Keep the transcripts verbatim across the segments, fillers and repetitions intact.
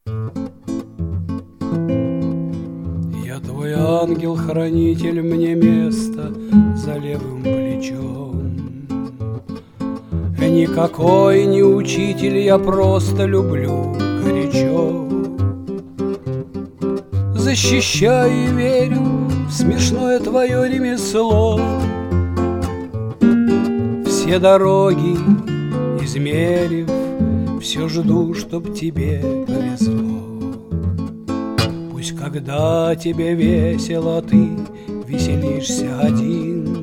Я твой ангел-хранитель, мне место за левым плечом. Никакой не учитель, я просто люблю горячо. Защищаю и верю в смешное твое ремесло. Все дороги измерив, все жду, чтоб тебе повезло. Пусть когда тебе весело, ты веселишься один,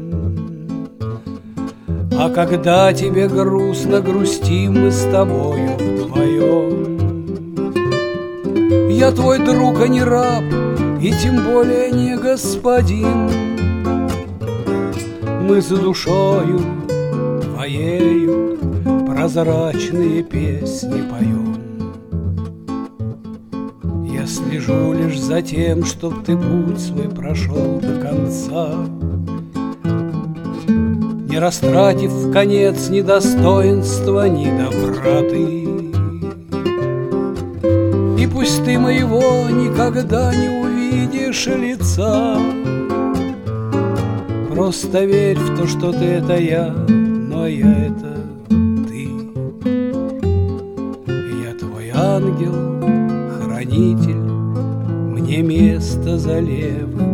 а когда тебе грустно, грустим мы с тобою вдвоем. Я твой друг, а не раб, и тем более не господин. Мы с душою твоею прозрачные песни поем. Я слежу лишь за тем, чтоб ты путь свой прошел до конца, не растратив в конец ни достоинства, ни доброты. И пусть ты моего никогда не увидишь лица, просто верь в то, что ты — это я, но я — это ты. Я твой ангел-хранитель, мне место за левым